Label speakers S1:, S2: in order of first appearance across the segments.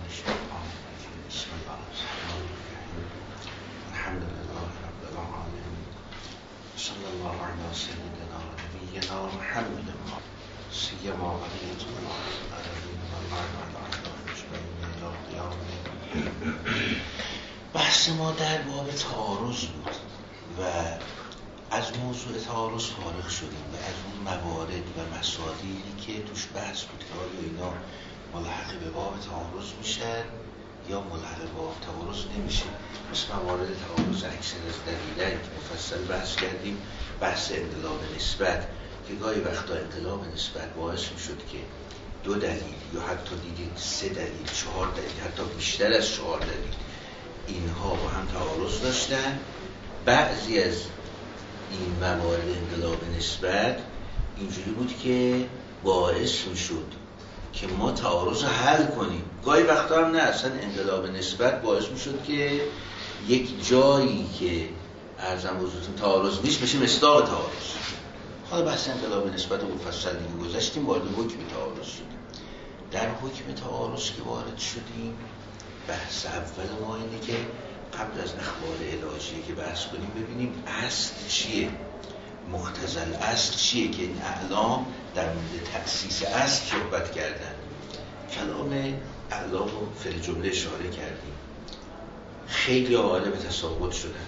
S1: الشيطان الرجيم بسم الله الرحمن الرحيم الحمد لله رب العالمين صلى الله على سيدنا ونبينا محمد سيما بقية الله العالمين والله على اجمعین الى قیام الدین. بحث ما در باب تعارض بود و از موضوع تعارض فارغ شدیم و از اون موارد و مسائلی که توش بحث بود که آیا اینا ملحق به باب تعارض میشن یا ملحق به باب تعارض نمیشه. مثل موارد تعارض اکثر از دلیلن که مفصل بحث کردیم، بحث انقلاب نسبت که گاهی وقتا انقلاب نسبت باعث میشد که دو دلیل یا حتی دیدید 3 دلیل 4 دلیل حتی بیشتر از 4 دلیل اینها با هم تعارض داشتن. بعضی از این موارد انقلاب نسبت اینجوری بود که باعث میشد که ما تعارض رو حل کنیم. گاهی وقتا هم نه، اصلا انقلاب نسبت باعث میشد که یک جایی که ارزم حضورتون تعارض نیست بشه مصداق تعارض. حالا بحث انقلاب نسبت رو مفصل دیگه گذاشتیم، وارد حکم تعارض شدیم. در حکم تعارض که وارد شدیم، بحث اول ما اینه که قبل از اخبار الهی که بحث کنیم ببینیم اصل چیه، مقتضی اصل چیه که این اعلام در مورد تأسیس اصل صحبت کردن. کلام اعلام رو فعل جمله اشاره کردیم. خیلی قائل به تساقط شدن،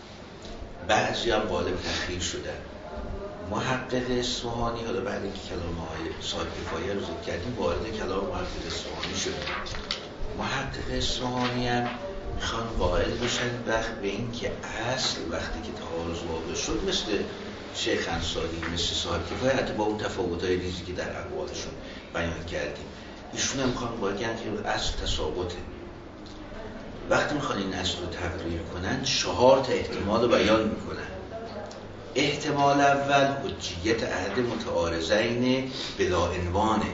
S1: بعضی هم قائل به تأخیر شدن. محقق اصفهانی، حالا بعد اینکه کلام های صاحب کفایه رو ذکر کردیم وارد کلام محقق اصفهانی شدن. محقق اصفهانی هم میخوان قائل بشن به این که اصل وقتی که تعارض واقع شد مثل شیخ انصاری، مثل صاحب کفایه، حتی با اون تفاوت‌های ریزی که در اقوالشون بیان کردیم، ایشون هم میخوان قائل کنن که اصل تساقطه. وقتی میخوان این اصل رو تقریر کنن 4 تا احتمال رو بیان میکنن. احتمال اول حجیت احد متعارضین بلا عنوانه.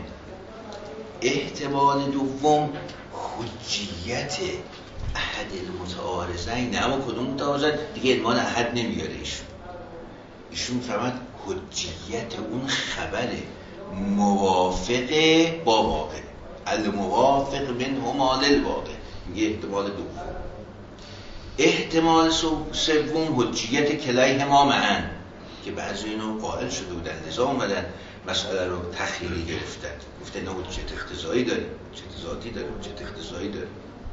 S1: احتمال دوم حجیت احد المتعارضین، اما کدوم متعارضین دیگه عنوان احد نمیاره. ایشون فهمد حجیت اون خبر موافق با واقع، الموافق منهما للواقع، میگه احتمال دوم. احتمال سوم حجیت کلیهما معا که بعضی اینو قائل شده بودن لذا اومدن مسئله رو تخیلی گرفتن، گفتن نه حجیت اقتضایی داریم، حجیت ذاتی داریم، حجیت اقتضایی داریم.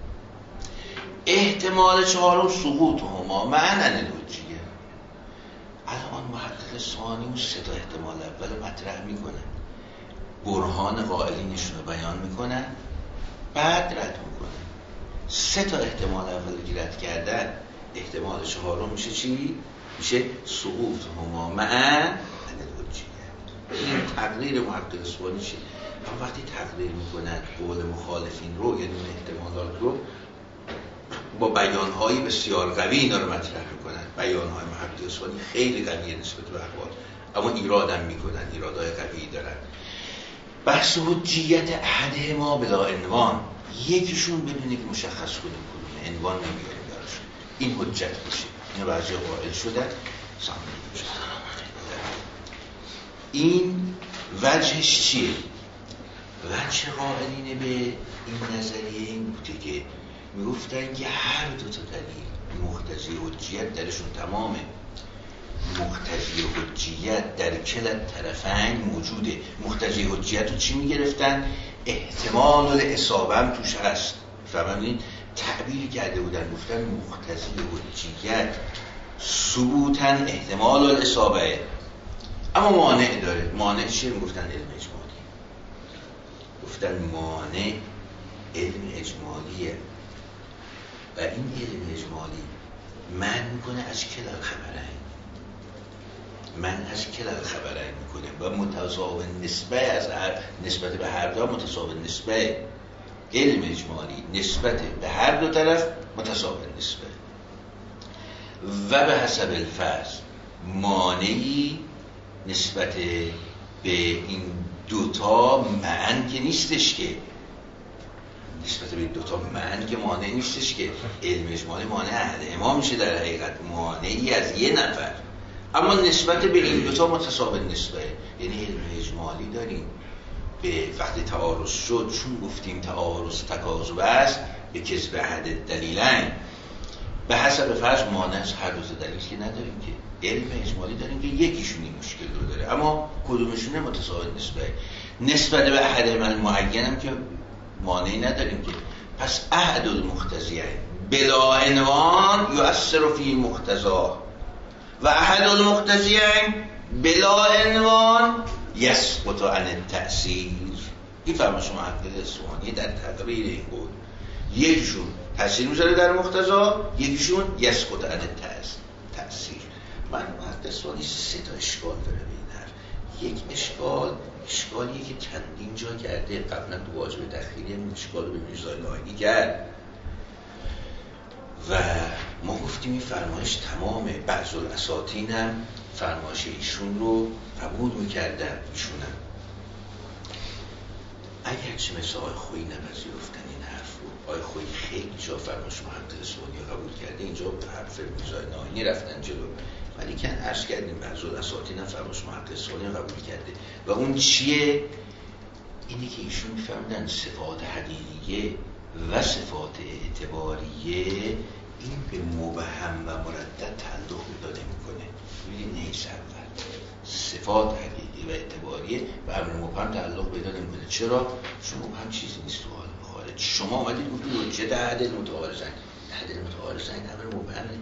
S1: احتمال چهارم سقوط هما معا عن الحجیه. الان محقق اصفهانی اون 3 تا احتمال اول مطرح میکنن، برهان قائلینشون رو بیان میکنن، بعد رد میکنن. 3 تا احتمال اول که رد کردن، احتمال چهارم میشه چی؟ میشه سقوط هما معا عن الحجیه. این تقریر محقق اصفهانی چیه؟ اما وقتی تقریر میکنن قول مخالفین رو، یعنی اون احتمالات رو با بیان‌های بسیار قوی اینا رو مطرح میکنن. بیان‌های محقق اصفهانی خیلی قویه نسبت به اقوال، اما ایرادم میکنن، ایرادهای قوی دارن. بحث حجیت احد ما بلا عنوان، یکیشون بدونه که مشخص کنیم کدوم، عنوان نمیاریم براش، این حجت بشه. اینا بعضی قائل شدن این وجهش چیه؟ وجه قائلینه به این نظریه این بوده که میگفتن که هر 2 تا دلیل مقتضی حجیت درشون تمامه. مقتضی حجیت در کلا طرفین موجوده. مقتضی حجیت رو چی میگرفتن؟ احتمال الاصابه هم توش هست. فهمید؟ تعبیری کرده بودن، گفتن مقتضی حجیت ثبوتاً احتمال الاصابه، اما مانع داره. مانع چیه؟ گفتن علم اجمالی. گفتن مانع علم اجمالیه و این علم اجمالی من میکنه از کلا الخبرین، من از کلا الخبرین میکنه و متضاد نسبه از نسبت به هر دو متضاد نسبه. علم اجمالی نسبت به هر 2 طرف متضاد نسبه و به حسب الفرض مانعی نسبت به این 2 تا معن که نیستش، که نسبت به 2 تا معن که مانع نیستش که علم اجمالی مانع احد امام میشه در حقیقت، مانعی از 1 نفر، اما نسبت به این 2 تا متساوی نسبه. یعنی علم اجمالی داریم
S2: به وقتی تعارض شد، چون گفتیم تعارض تکاذب است، به کذب احد دلیلین، به حسب فرض مانع از هر دو دلیل که نداریم، که علم اجمالی داریم که یکیشون این مشکل رو داره، اما کدومشونه متساوی نسبت به احد معین هم که مانعی نداریم که. پس احد المقتضیین بلا عنوان یؤثر فی مقتضاه و احد المقتضیین بلا عنوان یسقط عن التأثیر. این فرمایش محقق اصفهانی در تقریر این بود، یکیشون تأثیر میذاره در مقتضا، یکیشون یسقط عن التأثیر. من محقق اصفهانی 3 تا اشکال داره به این حرف. یک اشکالیه که چندین جا کرده، قبلا تو واجب تخیلی هم اشکال رو به میرزای ناینی کرد و ما گفتیم این فرمایش تمام بعض الاساطین هم فرمایش ایشون رو قبول میکردن. ایشون هم اگرچه مثل آقای خویی نپذیرفتن این حرف رو، آقای خویی خیلی جا فرمایش محقق اصفهانی رو قبول کرده، اینجا به حرف میرزای ناینی رفتن جلو، ولی که عرض کردیم بعض الاساطین هم فرمایش محقق اصفهانی رو قبول کرده. و اون چیه؟ اینه که ایشون میفهمیدن صفات حقیقیه و صفات اعتباریه این به مبهم و مردد تعلق پیدا نمی‌کنه. ببینید نیست اول صفات حقیقی و اعتباریه و امر مبهم تعلق پیدا نمی‌کنه. چرا؟ چون مبهم چیزی نیست تو حال خارج. شما اومدید گفتید حجت احد المتعارضین، احد المتعارضین امر مبهمه.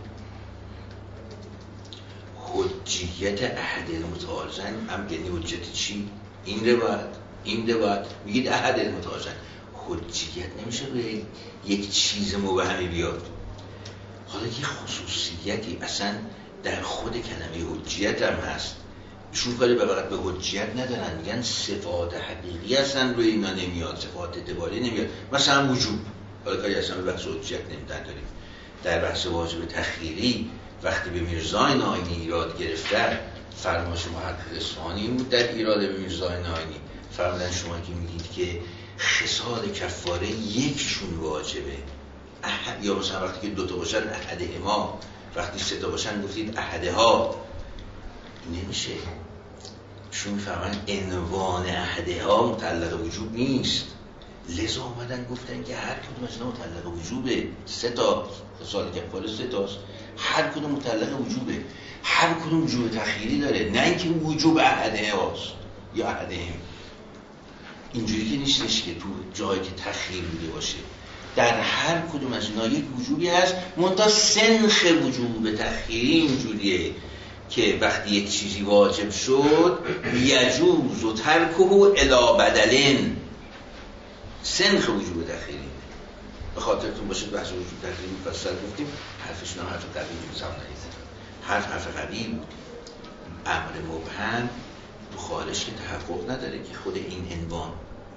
S2: حجیت احد المتعارضین هم یعنی حجت چی؟ این روایت میگید احد المتعارضین، حجیت نمیشه به یک چیز مبهمی بیاد. حالا یه خصوصیتی اصلا در خود کلمه حجیت هم هست، ایشون کاری به فقط به حجیت ندارن، میگن صفات حقیقی اصلا روی اینا نمیاد، صفات اعتباری نمیاد. مثلا وجوب، حالا کاری اصلا به بحث حجیت نمیدن داریم. در بحث واجب تخییری وقتی به میرزای ناینی ایراد گرفتن، فرمایش محقق اصفهانی بود در ایراد به میرزای ناینی، فرمودن شما که میگید که خصال کفاره یکشون واجبه، احد، یا مثلا وقتی که 2 تا باشن احدهما، وقتی 3 تا باشن گفتید احدها، نمیشه. شما میفهمن عنوان احدها متعلق وجوب نیست، لذا آمدن گفتن که هر کدوم از اینا متعلق وجوبه. 3 تا خصال کفاره 3 تاست، هر کدوم متعلق وجوبه، هر کدوم وجوب تخییری داره، نه اینکه وجوب احدهاست یا احدهم. اینجوری که نیستش که تو جایی که تخییر بوده باشه، در هر کدوم از اینا یک وجوبی هست، منتها سنخ وجوب تخییری اینجوریه که وقتی یک چیزی واجب شد یجوز و ترکه الی بدلن، سنخ وجوب تخییری. به خاطرتون باشه بحث وجوب تخییری مفصل گفتیم، حرفشون هم حرف قوی بود، حرف قوی بود. امر مبهم تو خارج که تحقق نداره که خود این عنوان.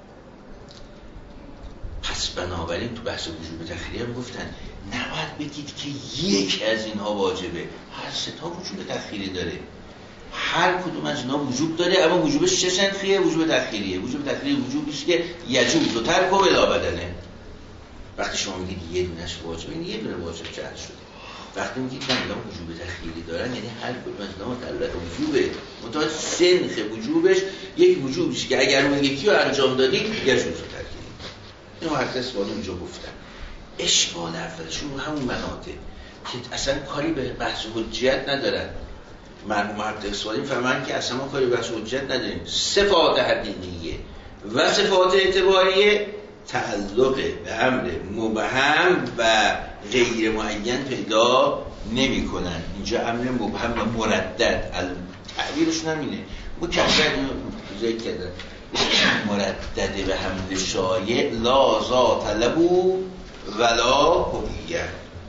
S2: پس بنابراین تو بحث وجوب تخییری هم گفتن نباید بگید که یک از اینها واجبه، هر 3 تا وجوب تخییری داره، هر کدوم از اینها وجوب داره، اما وجوبش چه سنخیه؟ وجوب تخییریه. وجوب تخییری وجوبیست که یجوز و ترک و الی بدنه. وقتی شما میگید یه دونش واجبه، این یه دونه واجب جعل شده. وقتی میگید که اینا وجوب تخییری دارن، یعنی هر کدوم از اینا متعلق وجوبه، منتها سنخ وجوبش یک وجوبیست که اگر اون یکی رو انجام دادید یجوز و ترک. اینو هر کس بالا اونجا گفتن. اشکال اولشون همون مناطق که اصلا کاری به بحث حجیت ندارن. مرحوم محقق اصفهانی فهمن که اصلا ما کاری به بحث حجیت نداریم، صفات حقیقیه و صفات اعتباریه تعلق به امر مبهم و غیر معین پیدا نمی کنن. اینجا امر مبهم و مردد، تعبیرشون هم اینه، مکرر ذکر کردن، مردد به حمل شایع لا ذات له ولا هویه،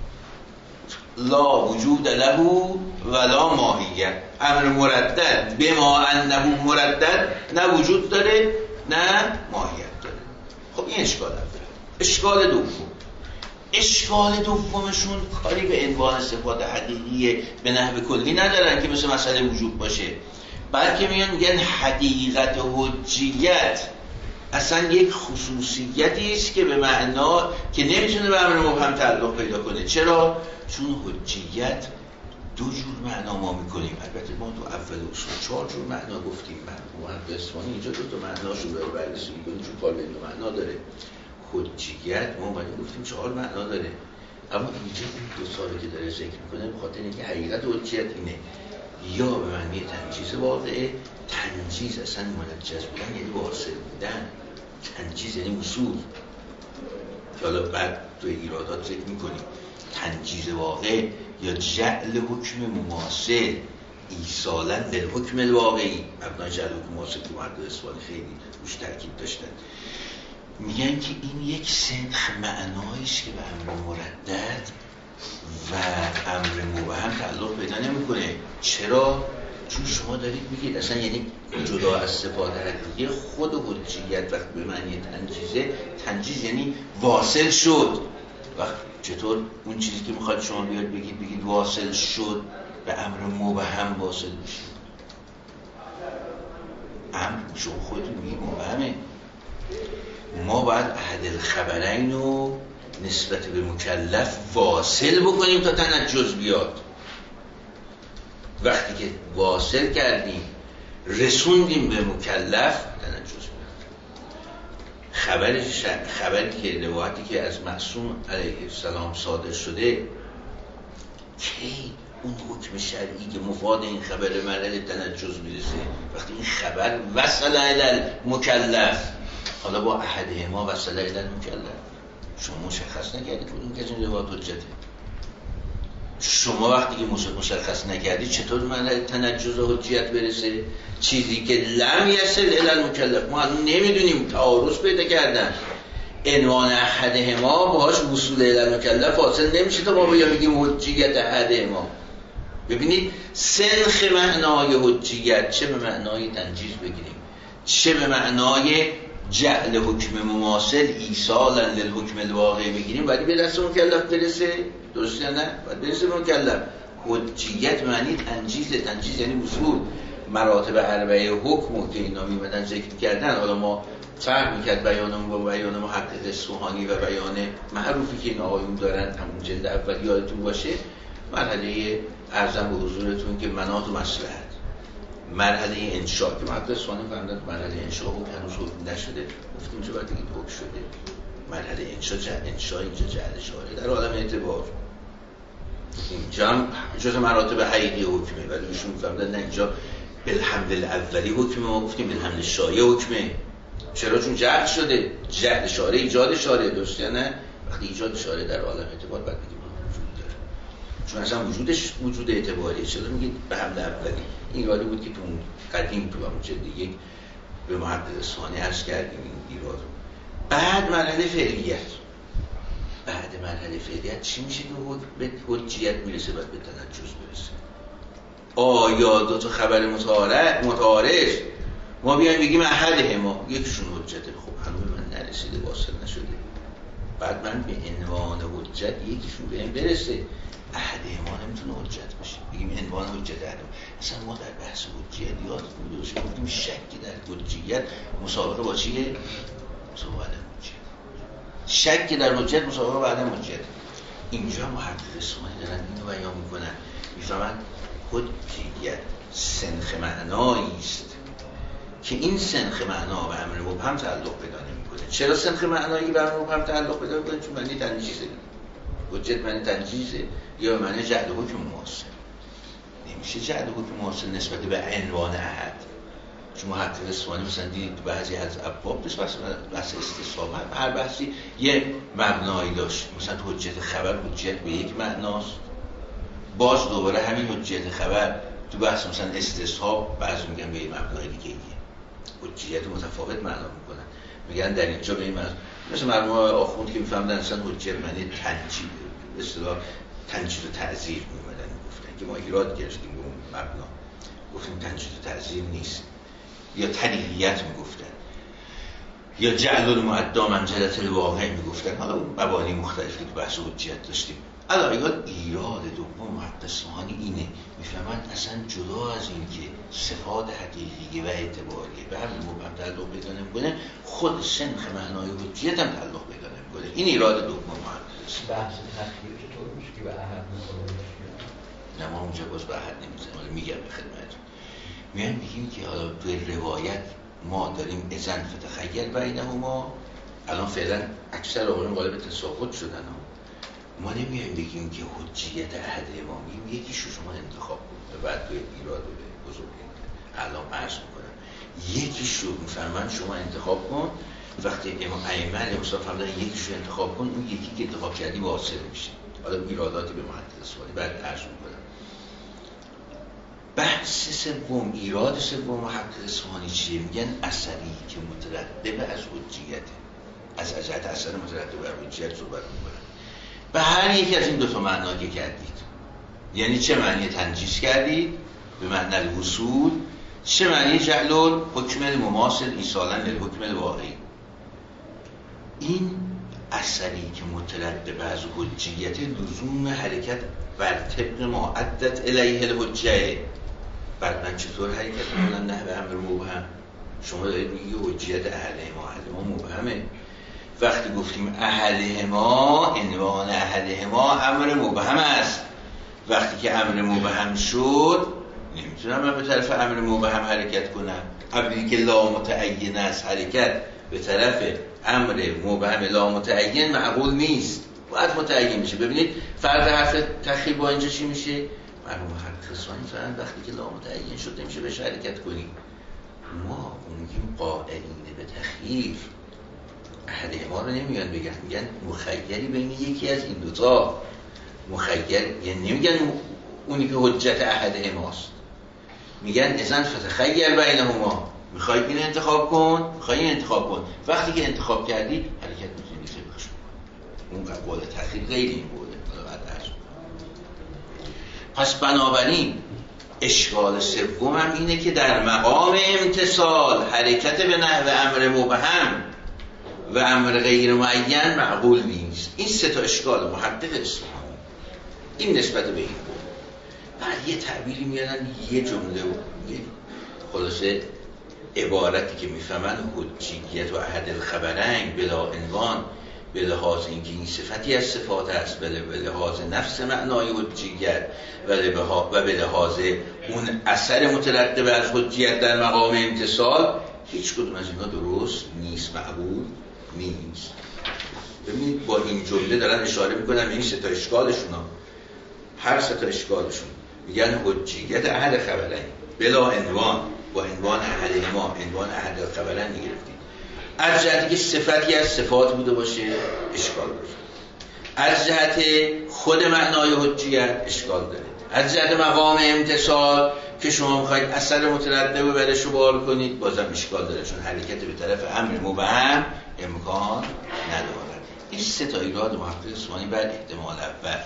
S2: لا وجود له ولا ماهیه. امر مردد به ما انه مردد، نه وجود داره نه ماهیت داره. خب این اشکال اول. اشکال دومشون کاری به عنوان صفات حقیقی به نحو کلی ندارن که مثل مسئله وجود باشه، بلکه میگن حقیقت حجیت اصلا یک خصوصیتی است که به معنا که نمیتونه به امر مبهم تعلق پیدا کنه. چرا؟ چون حجیت دو جور معنا ما میکنیم. البته ما تو اول اصول 4 جور معنا گفتیم. محقق اصفهانی اینجا 2 تا معناشو داره بررسی میکنیم، چون کار به 2 معنا داره. حجیت ما اومدیم گفتیم 4 معنا داره، اما اینجا این 2 ساله که داره ذکر میکنه به خاطر اینکه حقیقت حجیت اینه یا به معنی تنجیز واقعه. تنجیز اصلا منجز بودن یعنی واصل بودن، تنجیز یعنی اصول که حالا بعد تو ایرادات ذکر میکنیم. تنجیز واقع یا جعل حکم مماثل ایصالا للحکم الواقعی. مبنای جعل حکم مماثل که محقق اصفهانی خیلی روش تاکید داشتن. میگن که این یک سنخ معناییست که به امر مردد و امر مبهم تعلق پیدا نمیکنه. چرا؟ چون شما دارید میگید اصلا یعنی جدا از صفات حقیقی خود حجیت وقتی به معنی تنجیزه، تنجیز یعنی واصل شد. وقت چطور اون چیزی که میخواد شما بیاد بگید واصل شد به امر مبهم واصل میشه؟ امر شما خودتون میگید مبهمه. ما باید احد الخبرین رو نسبت به مکلف واصل بکنیم تا تنجز بیاد. وقتی که واصل کردیم رسوندیم به مکلف تنجز بیاد. خبری که روایتی که از معصوم علیه السلام صادر شده کی اون حکم شرعی که مفاد این خبر مرحله تنجز میرسه؟ وقتی این خبر وصل الی المکلف. حالا با احده ما وصل الی المکلف شما مشخص نکردید کدوم که از این روایات حجته. شما وقتی که مشخص نکردید چطور مرحله تنجز و حجیت برسه؟ چیزی که لم یصل الی المکلف ما هنوز نمیدونیم، تعارض پیدا کردن. عنوان احده ما باهاش وصول الی المکلف حاصل نمیشه تا ما بگیم حجیت احده ما. ببینید سنخ معنای حجیت چه به معنای تنجیز بگیریم، چه به معنای جعل حکم مماثل ایصالا للحکم الواقعی بگیریم، ولی به دست مکلف برسه. درست یا نه؟ باید برسه به مکلف. حجیت معنی تنجیز، تنجیز یعنی وصول. مراتب اربعه حکم که اینا میمدن ذکر کردن. حالا ما فرق میکرد بیانمون با بیان محقق اصفهانی و بیان معروفی که این آقایون دارن، همون جلد اول یادتون باشه. مرحله ارزم به حضورتون که مناط و مصلحت، مرحله انشاء که محقق اصفهانی فرمودن مرحله انشاء هنوز حکم نشده، گفتیم چه باید بگید حکم شده. مرحله انشاء اینجا جعل شاره در عالم اعتبار. اینجا هم جز مراتب حقیقی حکمه، ولی ایشون فرمودن نه اینجا بالحمد الاولی حکمه، ما گفتیم بالحمد الشایع حکمه. چرا؟ چون جعل شده. جعل شاره ایجاد شاره. درست یا نه؟ وقتی ایجاد شاره در عالم اعتبار بعد بگیم وجود داره، چون اصلا وجودش وجود اعتباریه. چرا میگید بالحمد اولی؟ این ایرادی بود که تو قدیم تو همون جلد یک به محقق اصفهانی عرض کردیم این ایراد. بعد مرحله فعلیت. بعد مرحله فعلیت چی میشه که به حجیت میرسه؟ بعد به تنجز برسه. آیا 2 تا خبر متعارض ما بیایم بگیم احده ما یکیشون حجته، خب هنوز من نرسیده، واصل نشده، بعد من به عنوان حجت یکیشون بهم برسه. احده ما نمیتونه حجت باشه، بگیم عنوان حجت احده. اصلا ما در بحث حجیت یادتون گفتیم شکی در حجیت مسابقه با چیه؟ مسابقه حجیت. شک در حجیت مسابقه با عدم حجیت. اینجا محقق اصفهانی دارن اینو بیان میکنن، میفهمن حجیت سنخ معنایی است که این سنخ معنا به امر مبهم تعلق پیدا نمیکنه. چرا سنخ معنایی به امر مبهم تعلق پیدا میکنه؟ چون معنی تنجیزه. حجت معنی تنجیزه یا معنی جعل حکم مماثل. نمیشه جعل حکم مماثل نسبت به عنوان احد. چون محقق اصفهانی مثلا دید بعضی از ابواب بحث استصحاب هر بحثی یه مبنایی داشت. مثلا حجت خبر حجت به یک معناست، باز دوباره همین حجت خبر تو بحث مثلا استصحاب بعضی میگن به یه مبنای دیگه حجیت متفاوت معنا میکنن، میگن در اینجا به این معنی. مثل مرحوم آخوند که میفهمدن اصلا حجیت معنی تنجیز، به اصطلاح تنجیز و تعزیر میومدن میگفتن که ما ایراد گرفتیم به اون مبنا، گفتیم تنجیز و تعزیر نیست، یا تلیلیت میگفتن، یا جعل المعدا منزلت الواقع میگفتن. حالا اون مبانی مختلفی تو بحث حجیت داشتیم. الان ایراد دوم محقق اصفهانی اینه، میفهمن اصلا جدا از این که صفات حقیقی و اعتباریه به همین مبهم تعلق پیدا نمیکنه، خود سنخ معنای حجیت هم تعلق پیدا نمیکنه. این ایراد دوم محقق اصفهانی.
S3: بحث تخییر چطور میشه که به احد میکنه؟
S2: نه ما اونجا باز به احد نمیزنیم، حالا میگم به خدمتتون. میایم میگیم که حالا توی روایت ما داریم اذن فتخیل بینهما، الان فعلا اکثر آقایون غالب تساقط شدن ها. ما نمیایم بگیم که حجیت احد امامی یکیشو شما انتخاب کنید، بعد توی ایراد به بزرگی الان عرض میکنم یکیشو میفرمان شما انتخاب کن. وقتی امام ائمه مصطفی فرمودن یکیشو انتخاب کن، اون یکی که انتخاب کردی واصل میشه. حالا ایراداتی به محدث اصفهانی بعد عرض میکنم. بحث سوم، ایراد سوم محدث اصفهانی چیه؟ میگن اثری که مترتب از حجیته، از جهت اثر مترتب بر حجیت صحبت میکنن. به هر یکی از این دو تا معنا که کردید، یعنی چه معنی تنجیز کردید به معنی الوصول، چه معنی جعل الحکم المماثل ایصالا للحکم الواقعی. این اثری که مترتب از حجیت لزوم حرکت بر طبق ما عدت الیه الحجه. بعد من چطور حرکت میکنم نه به امر مبهم؟ شما دارید میگی حجیت احدهما مبهمه. وقتی گفتیم احدهما، عنوان احدهما امر مبهم است. وقتی که امر مبهم شد نمیتونم من به طرف امر مبهم حرکت کنم. قبلی که لا متعین است حرکت به طرف امر مبهم لا متعین معقول نیست، باید متعین میشه. ببینید فرق حرف تخیل با اینجا چی میشه؟ مرحوم محدث اصفهانی فرند وقتی که لا متعین شد نمیشه بهش حرکت کنیم. ما میگیم قائلین به تخییر احدهما رو نمیگن بگن، میگن مخیری بین یکی از این دوتا. مخیر یعنی نمیگن اونی که حجت احدهماست، میگن اذن فتخیر بینهما، میخوای این انتخاب کن، میخوای این انتخاب کن. وقتی که انتخاب کردی حرکت میتونی طبقش کن. اون قول تخییر غیر این بوده. پس بنابراین اشکال سوم هم اینه که در مقام امتصال حرکت به نحو امر مبهم و امر غیر معین معقول نیست. این سه تا اشکال محدد اصفهانی این نسبت به این بود. بعد یه تعبیری میارن، یه جمله و خلاصه عبارتی که میفهمن حجیت و احد الخبرین بلا عنوان به لحاظ اینکه این صفتی از صفات است، به لحاظ نفس معنای حجیت و به لحاظ اون اثر مترتب از حجیت در مقام امتصال، هیچ کدوم از اینا درست نیست، معقول نیست. ببینید با این جمله دارن اشاره میکنن به این سه تا اشکالشون ها. هر سه تا اشکالشون میگن حجیت احد خبرین بلا عنوان، با عنوان احدهما، عنوان احد خبرین گرفتید. از جهتی که صفتی از صفات بوده باشه اشکال داره، از جهت خود معنای حجیت اشکال داره، از جهت مقام امتصال که شما میخواید اثر مترتب رو برش رو بار کنید بازم اشکال داره، چون حرکت به طرف امر مبهم امکان نداره. این سه تا ایراد محقق اصفهانی بر احتمال اول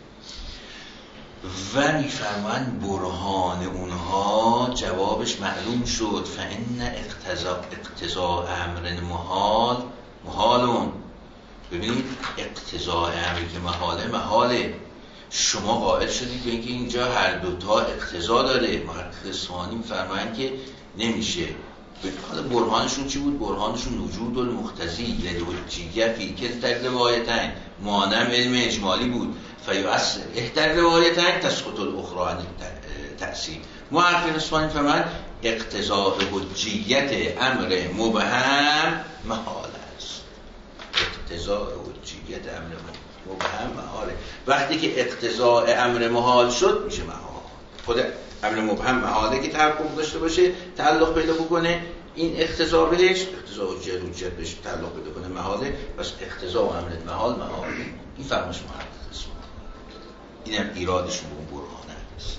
S2: و میفرمان برهان اونها جوابش معلوم شد. فان اقتضاء امر محالون. ببینید اقتضاء امری که محاله. شما قائل شدید به اینکه اینجا هر دوتا اقتضا داره. محقق اصفهانی میفرمایند که نمیشه. حالا برهانشون چی بود؟ برهانشون وجود المقتضی للحجیه فی کلتا الروایتین، مانم علم اجمالی بود. فیؤثر احدى الروایتین تسقط الاخرى عن التأثیر. محقق اصفهانی فرمایند اقتضاء حجیت امر مبهم محال است. اقتضاء حجیت امر مبهم محاله. وقتی که اقتضاء امر محال شد میشه محال. خود امر مبهم محاله که تحقق داشته باشه، تعلق پیدا بکنه، این اقتضا بهش، اقتضا حجیت بهش تعلق پیدا کنه محاله. پس اقتضا و امر محال محاله. این فرمایش محقق اصفهانی. اینم ایرادشون به اون برهانه است.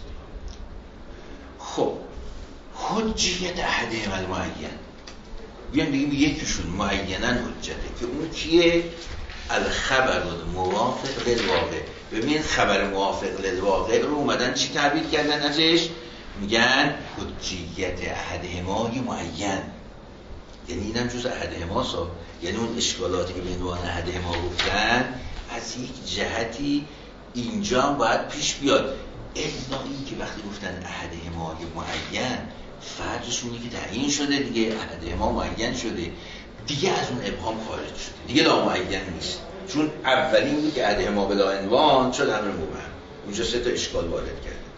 S2: خب حجیت احدهم المعین، بیان بگیم یکیشون معیناً حجته که اون کیه؟ الخبر موافق للواقع. ببین خبر موافق للواقع رو اومدن چی تعبیر کردن ازش؟ میگن حجیت احدهمای معین. یعنی اینم جز احدهماست، یعنی اون اشکالاتی که به عنوان احدهما گفتن از یک جهتی اینجا هم باید پیش بیاد. الا این که وقتی گفتن احدهمای معین فرضشونه که تعیین شده دیگه، احدهما معین شده دیگه، از اون ابهام خارج شده دیگه، لا معین نیست. چون اولین بود که احدهما بلا عنوان شد امر مبهم. اونجا سه تا اشکال وارد کرده.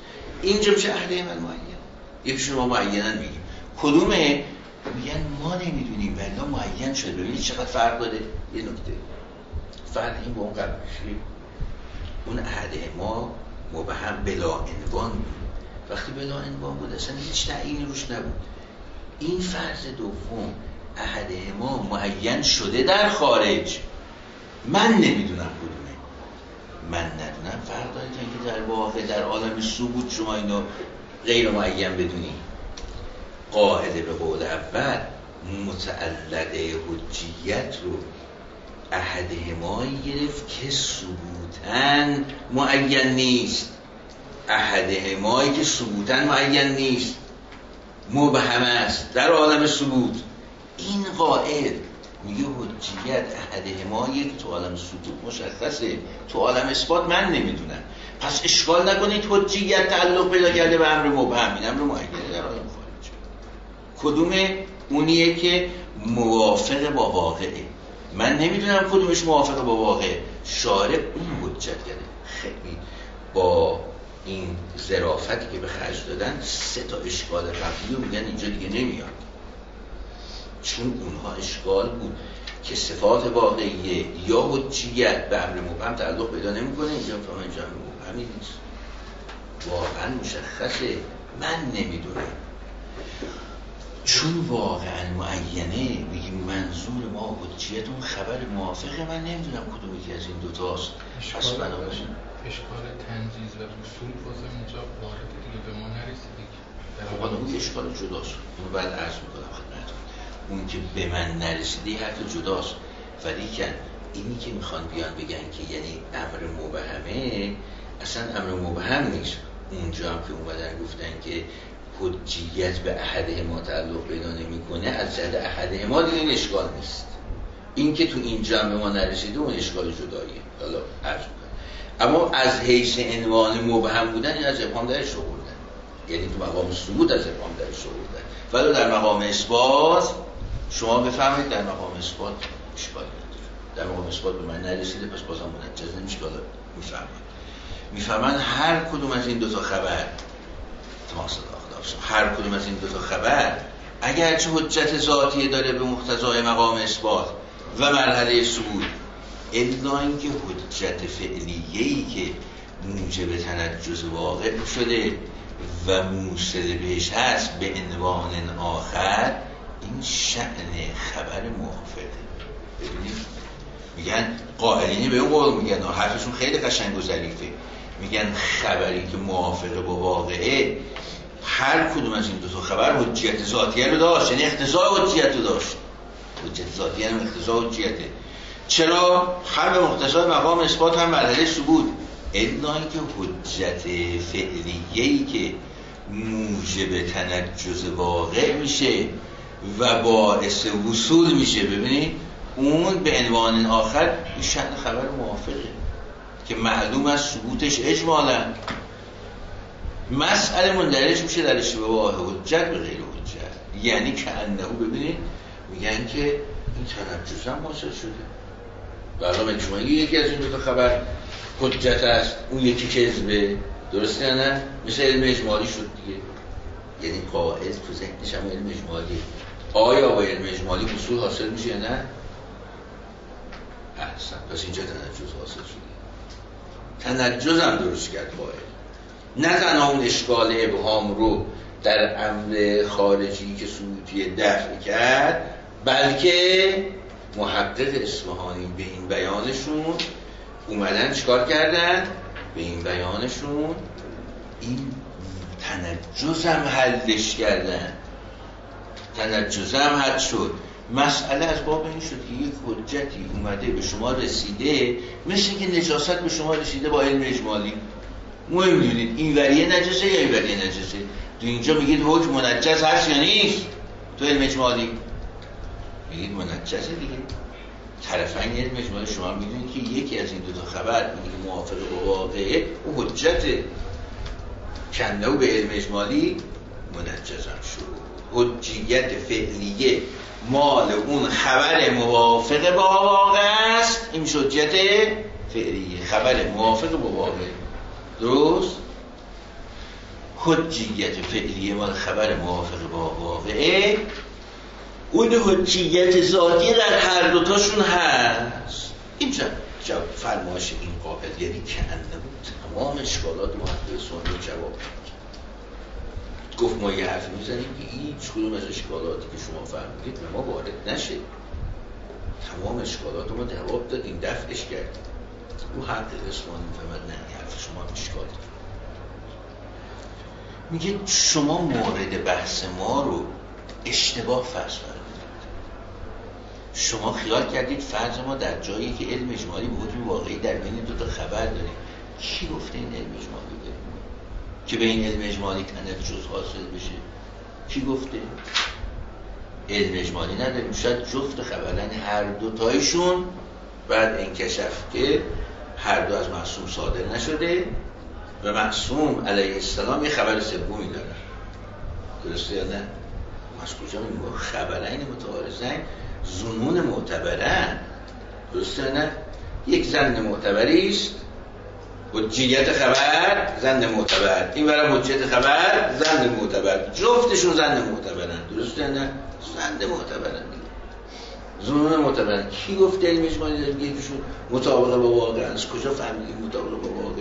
S2: اینجا میشه اهل عمل معین. یکیشون ما معیناً میگیم کدومه؟ میگن ما نمیدونیم ولی معین شده. ببینید چقدر فرق داره. یه نکته فرق این با اون قبلش، اون عهد ما مبهم بلا عنوان بود. وقتی بلا عنوان بود اصلا هیچ تعیینی روش نبود. این فرض دوم عهد ما معین شده در خارج، من نمیدونم کدومه. من ندونم فرق داره که در واقع در عالم ثبوت شما اینو غیر معین بدونی. قاعده به قول اول متعلقه حجیت رو عهد حمایی گرفت که ثبوتاً معین نیست. عهد حمایی که ثبوتاً معین نیست، مبهم است در عالم ثبوت. این قاعد میگه حجیت عهد حمایی که تو عالم ثبوت مشخصه، تو عالم اثبات من نمیدونم. پس اشکال نکنید حجیت تعلق پیدا کرده به امر مبهم، این امر معینه در عالم خارج. کدومه؟ اونیه که موافق با واقعه. من نمیدونم کدومش موافق با واقع. شارع اون حجت کرده. خیلی با این ظرافتی که به خرج دادن 3 تا اشکال قبلی رو میگن اینجا دیگه نمیاد، چون اونها اشکال بود که صفات واقعیه یا حجیت به امر مبهم تعلق پیدا نمیکنه. اینجا فهم اینجا مبهمی نیست، واقعا مشخصه، من نمیدونم. چون واقعا معینه بگیم منظور ما حجیت اون خبر موافقه، من نمیدونم کدوم یکی از این دوتاست. پس بنابراین
S3: اشکال تنجیز و وصول بازم اینجا وارد دیگه به ما نرسیده.
S2: خب اون اشکال جداست، اون بعد عرض میکنم خدمتتون. اون که به من نرسیده حرف جداست، ولی که اینی که میخوان بیان بگن که یعنی امر مبهمه، اصلا امر مبهم نیست. اونجا هم که اومدن گفتن که حجیت به احد ما تعلق پیدا نمیکنه، از جهت احد ما دیگه این اشکال نیست. این که تو این جمع ما نرسیده اون اشکال جداییه. حالا عرض میکنم. اما از حیث عنوان مبهم بودن این از ابهام درش آوردن، یعنی تو مقام ثبوت از ابهام درش آوردن. ولی در مقام اثبات شما بفهمید در مقام اثبات اشکالی نداره. در مقام اثبات به من نرسیده، پس بازم منجز نمیشه. حالا میفهمن هر کدوم از این 2 تا خبر هر کدوم از این 2 تا خبر اگرچه حجت ذاتیه داره به مقتضای مقام اثبات و مرحله ثبوت، الا اینکه حجت فعلیه‌ای که موجب تنجز واقع شده و موصل بهش هست به عنوان آخر، این شأن خبر موافقه. ببینید میگن قائلینی به اون قول میگن، حرفشون خیلی قشنگ و ظریفه، میگن خبری که موافقه با واقعه، هر کدوم از این 2 تا خبر حجیت ذاتیه رو داشت، یعنی اقتضای حجیت رو داشت. حجیت ذاتیه هم اقتضای حجیته. چرا؟ هم به مقتضای مقام اثبات هم مرحله ثبوت. الا اینکه حجت فعلیه‌ای که موجب تنجز واقع میشه و باعث وصول میشه، ببینید اون به عنوان آخر این شأن خبر موافقه که معلوم از ثبوتش اجمالا. مسئله مندرج میشه در اشتباه حجت به غیر حجت، یعنی که انه، ببینید میگن که این تنجز هم حاصل شده. برای شما یکی از این 2 تا خبر حجت است، اون یکی کذبه، درسته یا نه؟ مثل علم اجمالی شد دیگه. یعنی قاعد تو ذهنش هم علم اجمالی. آیا با علم اجمالی وصول حاصل میشه یا نه؟ احسن. پس اینجا تنجز حاصل شده. تنجز هم درست کرد قاعد. نه تنها اون اشکال ابهام رو در امر خارجی که ثبوتی دفع کرد، بلکه محقق اصفهانی به این بیانشون اومدن چیکار کردن؟ به این بیانشون این تنجز هم حلش کردن. تنجز هم حل شد. مسئله از باب این شد که یک حجتی اومده به شما رسیده، مثل که نجاست به شما رسیده با علم اجمالی. مهم میدونید این وریه نجسه یا این وریه نجسه. تو اینجا میگید حکم منجز هست یا نیست؟ تو علم اجمالی میگید منجزه دیگه. طرفین علم اجمالی شما میدونید که یکی از این 2 تا خبر، اینی که موافق با واقعه، او حجته، کنده به علم اجمالی منجز هم شد. حجیت فعلیه مال اون خبر موافق با واقع است. این حجیت فعلیه، خبر موافق با واقع. درست؟ حجیت فعلیه مال خبر موافق با واقعه، اون حجیت ذاتی در هر دوتاشون هست. اینجا جواب فرمایش این قابل، یعنی که بود تمام اشکالات محقق سنی جواب داد. گفت ما یه حرف میزنیم که هیچ کدوم از اشکالاتی که شما فرمودید به ما وارد نشه. تمام اشکالات ما جواب دادیم، دفعش کردیم. او حق اسمانی میفهمد نه این حرف شما اشکال داره. میگه شما مورد بحث ما رو اشتباه فرض فرمودید. شما خیال کردید فرض ما در جایی که علم اجمالی به حکم واقعی در بین دو تا خبر داریم. کی گفته این علم اجمالی داریم که به این علم اجمالی تنجز حاصل بشه؟ کی گفته؟ علم اجمالی نداریم، شاید جفت خبرن هر دو تایشون بعد انکشف که هر دو از معصوم صادر نشده و معصوم علیه السلام یه خبر سومی داره. درسته یا نه؟ از کجا میگم خبرین متعارضین ظنون معتبرن. درسته یا نه؟ یک ظن معتبری است، حجیت خبر ظن معتبر، این برای حجیت خبر ظن معتبر، جفتشون ظن معتبرن. درسته یا نه؟ ظن معتبرن دیگه، ظنون معتبرن. کی گفته علم اجمالی داره؟ یکیشون مطابقه با واقع. از کجا فهمیدیم مطابقه با واقع؟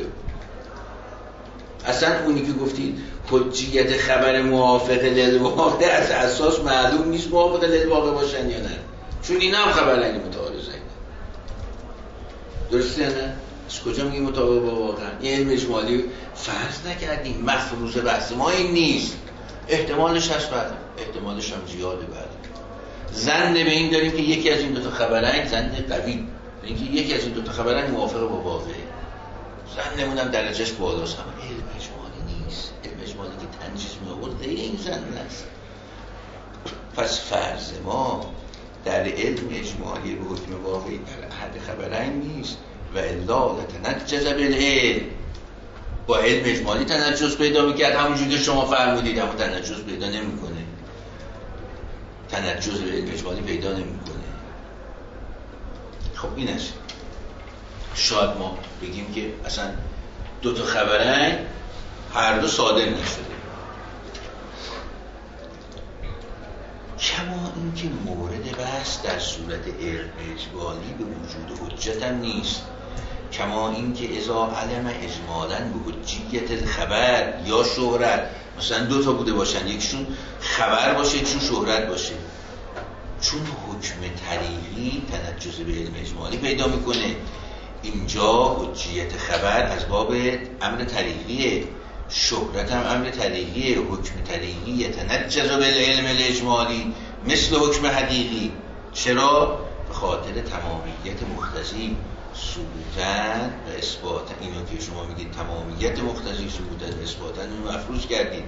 S2: اصلا اونی که گفتید حجیت خبر موافق للواقع از اساس معلوم نیست موافق للواقع باشن یا نه، چون اینا هم خبرن متعارضین. درسته یا نه؟ از کجا میگیم مطابق با واقع؟ این علم اجمالی فرض نکردیم، مفروض بحث ما این نیست. احتمالش هست، بعد احتمالش هم زیاده. بعد ظن به این داریم که یکی از این دو تا خبرن ظن قوی، اینکه یکی از این دو تا خبرن موافق با واقع. ظنمون هم درجهش بالاست، اما علم اجمالی نیست. علم اجمالی که تنجیز می‌آورد غیر این ظن است. پس فرض ما در علم اجمالی به حکم واقعی در احد خبرین نیست و الا لتنجز بالعلم. با علم اجمالی تنجز پیدا می‌کرد، همونجوری که شما فرمودید، اما تنجز پیدا نمی‌کنه. تنجز به علم اجمالی پیدا نمی‌کنه. خب این است. شاید ما بگیم که اصلا دو تا خبرن هر دو صادر نشده، کما اینکه مورد بحث در صورت علم اجمالی به وجود حجت هم نیست. کما اینکه اذا علم اجمالاً به حجیت الخبر یا شهرت، مثلا دو تا بوده باشن، یکشون خبر باشه یکشون شهرت باشه، چون حکم طریقی تنجز به علم اجمالی پیدا میکنه. اینجا حجیت خبر از باب امر طریقیه، شهرت هم امر طریقیه. حکم طریقی یتنجز بالعلم الاجمالی مثل حکم حقیقی. چرا؟ به خاطر تمامیت مقتضی ثبوتاً و اثباتاً. اینو که شما میگید تمامیت مقتضی ثبوتاً و اثباتاً، اینو مفروض کردید.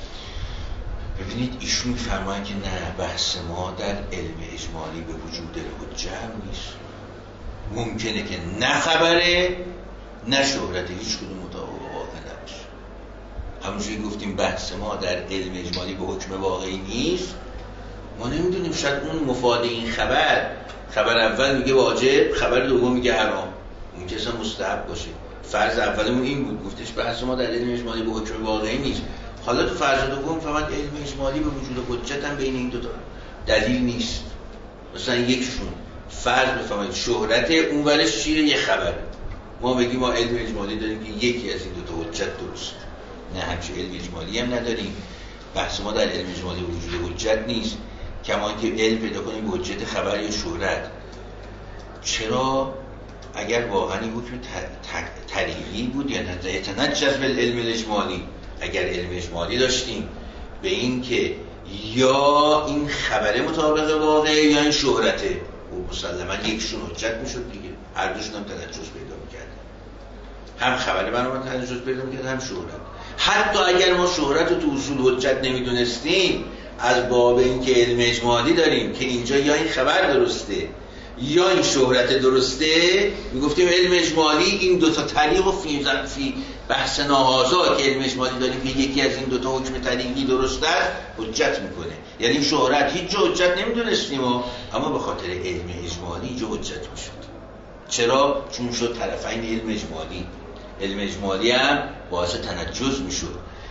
S2: ببینید ایشون میفرمایند که نه، بحث ما در علم اجمالی به وجود حجت نیست. ممکنه که نه خبره نه شهرت هیچ کدوم مطابق واقع نباشه. همونجوری گفتیم بحث ما در علم اجمالی به حکم واقعی نیست. ما نمیدونیم، شاید اون مفاد این خبر اول میگه واجب، خبر دوم میگه حرام، ممکنه اصلا مستحب باشه. فرض اولمون این بود، گفتش بحث ما در علم اجمالی به حکم واقعی نیست. حالا تو فرض دوم فهمید علم اجمالی به وجود حجت هم بین این دو تا دلیل نیست. مثلا یکشون فرض بفهمید شهرت، اون ورش چیه؟ یه خبر. ما بگیم ما علم اجمالی داریم که یکی از این دو تا حجت درست، نه همچه علم اجمالی هم نداریم. بحث ما در علم اجمالی وجود حجت نیست، کما که علم پیدا کنیم به حجت خبر یا شهرت. چرا؟ اگر واقعا این حکم طریقی بود یا نه یتنجز بالعلم الاجمالی، اگر علم اجمالی داشتیم به این که یا این خبره مطابق واقع یا این شهرته، و مسلما یکشون حجت میشد دیگه، هر دوشون هم تنجز پیدا میکرد. هم خبره برنامه تنجز پیدا میکرد هم شهرت. حتی اگر ما شهرت رو تو اصول حجت نمیدونستیم، از باب این که علم اجمالی داریم که اینجا یا این خبر درسته یا این شهرت درسته، میگفتیم علم اجمالی این دوتا طریق و فی بحث ناهازا که علم اجمالی داریم که یکی از این دوتا حکم طریقی درسته حجت میکنه. یعنی شهرت هیچ جا حجت نمیدونستیم اما به خاطر علم اجمالی اینجا حجت میشد. چرا؟ چون شد طرفین علم اجمالی. علم اجمالی هم باعث تنجز میشد.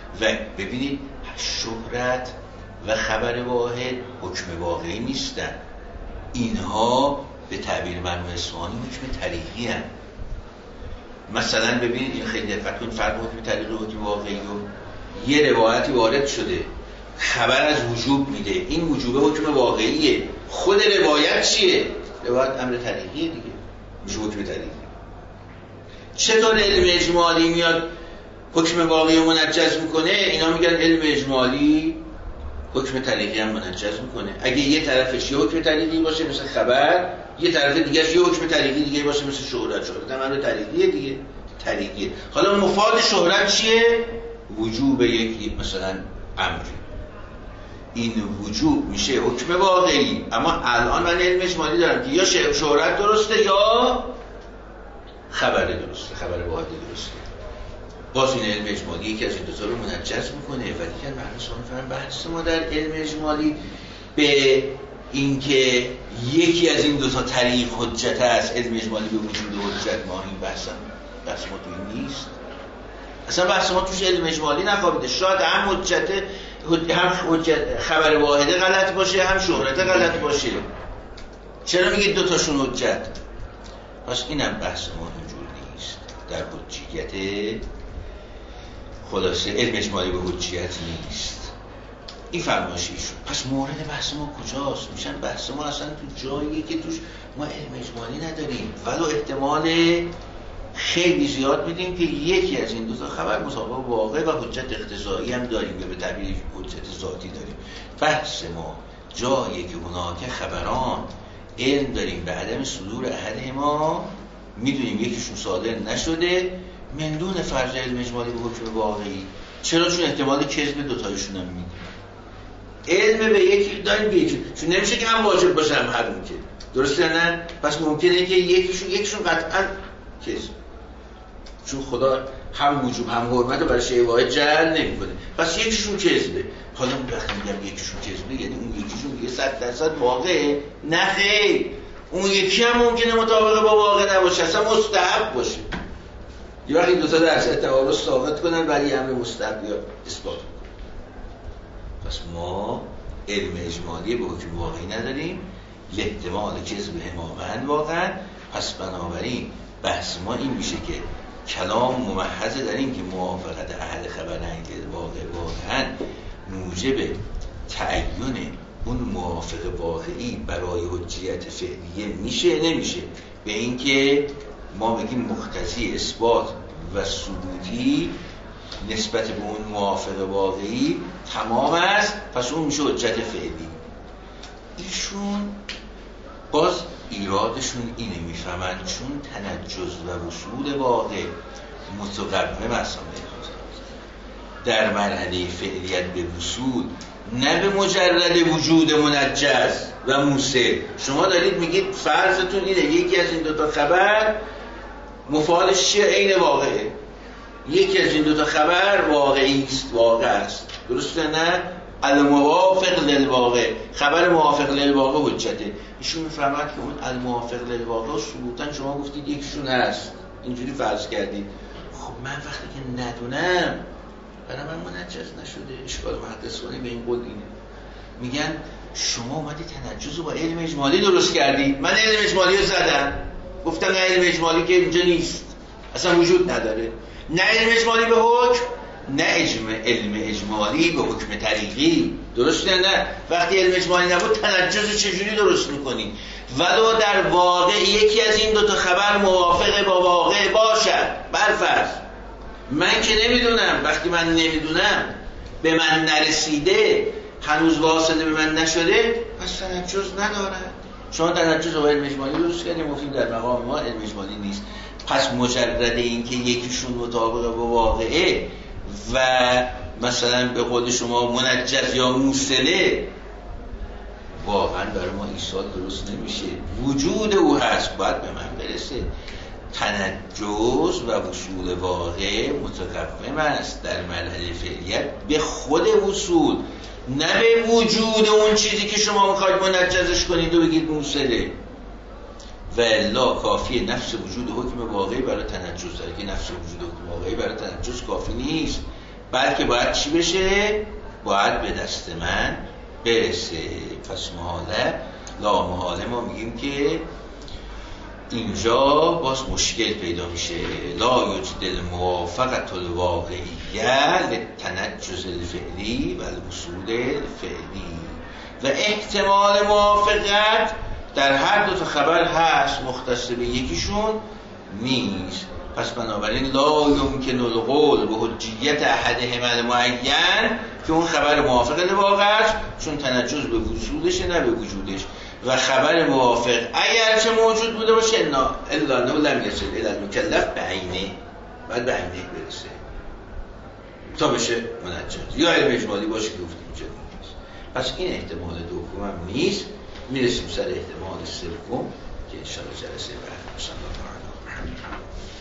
S2: و ببینید شهرت و خبر واحد حکم واقعی نیستن، اینها به تعبیر مرحوم اصفهانی حکم طریقی هستند. مثلا ببینید این خیلی دقت کنید فرق حکم طریقی و حکم واقعی رو. یه روایتی وارد شده خبر از وجوب میده، این وجوب حکم واقعیه، خود روایت چیه؟ روایت امر طریقیه دیگه، میشه حکم طریقی. چطور علم اجمالی میاد حکم واقعی رو منجز میکنه؟ اینا میگن علم اجمالی حکم طریقی هم منجز میکنه. اگه یه طرفش یه حکم طریقی باشه مثل خبر، یه طرف دیگهش یه حکم طریقی دیگه باشه مثل شهرت. شهرت هم امر طریقیه دیگه، طریقیه. حالا مفاد شهرت چیه؟ وجوب یک مثلا امری، این وجوب میشه حکم واقعی. اما الان من علم اجمالی دارم که یا شهرت درسته یا خبر درسته، خبر واحد درسته. باز این علم اجمالی یکی از این دو تا رو منجز میکنه. ولی که من بحث ما در علم اجمالی به اینکه یکی از این دو تا طریق حجت است، علم اجمالی به وجود حجت، ما این بحث ما توی نیست. اصلا بحث ما توش علم اجمالی نخوابیده. شاید هم حجت خبر واحده غلط باشه، هم شهرت غلط باشه. چرا میگید دو تاشون حجت؟ پس اینم بحث ما اینجور نیست. در حجیت خلاصه علم اجمالی به حجیت نیست. این فرمایشی شد. پس مورد بحث ما کجاست؟ میشن بحث ما اصلا تو جایی که توش ما علم اجمالی نداریم، ولو احتمال خیلی زیاد میدیم که یکی از این دو تا خبر مطابق واقع و حجت اقتضایی هم داریم یا به تعبیر حجت ذاتی داریم. بحث ما جایی که اونها خبران علم داریم به عدم صدور احد ما، میدونیم یکیشون صادر نشده، من دون فرض علم اجمالی به حکم واقعی. چرا؟ چون احتمال کذب دوتایشون هم میدیم. علم به یکی داریم به یکی، چون نمیشه که هم واجب باشه هم حرام که، درسته نه؟ پس ممکنه که یکیشون قطعا کذب، چون خدا هم وجوب هم حرمت رو برای شیء واحد جعل نمی‌کنه. پس یکیشون کذبه. حالا وقتی میگم یکیشون کذبه یعنی اون یکیشون دیگه 100% واقعه؟ نه خیر، اون یکی هم ممکنه مطابق با واقع نباشه، اصلا مستحب باشه. یه وقتی دو تا درصد تعارض ثابت کنن ولی امر مستحب یا اثبات کنن. پس ما علم اجمالی به حکم واقعی نداریم، لاحتمال کذب هماهنگ واقعا. پس بنابراین بحث ما این میشه که کلام ممحض در این که موافقت اهل خبرنگ واقعا موجب تعیین اون موافق واقعی برای حجیت فعلیه میشه نمیشه. به اینکه ما بگیم مقتضی اثبات و ثبوتی نسبت به اون موافق واقعی تمام است، پس اون میشه حجت فعلی. ایشون باز ایرادشون اینه، میفهمن چون تنجز و وصول واقع متقوم است در مرحله فعلیت به وصول، نه به مجرد وجود منجز و موصل. شما دارید میگید فرضتون اینه یکی از این دوتا خبر مفادش چیه؟ عین واقعه. یکی از این دوتا خبر واقعی است، واقع است، درسته نه؟ الموافق للواقع، خبر موافق للواقع حجته. ایشون میفهمد که اون الموافق للواقع ثبوتاً شما گفتید یکیشون هست، اینجوری فرض کردید. خب من وقتی که ندونم برای من منجز نشده. اشکال محدثانی به این قول اینه، میگن شما اومدید تنجز رو با علم اجمالی درست کردید. من علم اجمالی رو زدم، گفتم نه علم اجمالی که اینجا نیست، اصلا وجود نداره. نه علم اجمالی به حکم، نه علم اجمالی به حکم طریقی، درسته نه؟ وقتی علم اجمالی نبود تنجز چجوری درست میکنی؟ ولو در واقع یکی از این دوتا خبر موافق با واقع باشد، برفرض من که نمیدونم، وقتی من نمیدونم به من نرسیده، هنوز واصله به من نشده، پس تنجز ندارد. شما تنجز با علم اجمالی درست کردید، مفید در مقام ما علم اجمالی نیست. پس مجرد این که یکیشون مطابق با واقعه و مثلا به قول شما منجز یا موصله، واقعا برای ما ایصال درست نمیشه. وجود او هست، باید به من برسه. تنجز و وصول واقع متقوم است در مرحله فعلیت به خود وصول، نه به وجود اون چیزی که شما میخواید منجزش کنید و بگید موصله. و الا کافی نفس وجود حکم واقعی برای تنجز داره، که نفس وجود حکم واقعی برای تنجز کافی نیست. بلکه باید چی بشه؟ باید به دست من برسه. پس محاله لا محاله ما میگیم که اینجا باز مشکل پیدا میشه. لا یوجد الموافقت الواقعیه للتنجز الفعلی و الوصول الفعلی و احتمال موافقت در هر دو تا خبر هست، مختص به یکیشون نیست. پس بنابراین لا یمکن القول به حجیت احدهما المعین که اون خبر موافق لواقع است، چون تنجز به وصولشه نه به وجودش. و خبر موافق اگرچه موجود بوده باشه الا انه لم یصل الی المکلف بعینه، باید به عینه برسه تا بشه منجز، یا علم اجمالی باشه که گفتیم اینجا نیست. پس این احتمال دوم هم نیست. میرسیم سر احتمال سوم که انشاءالله جلسه بعد.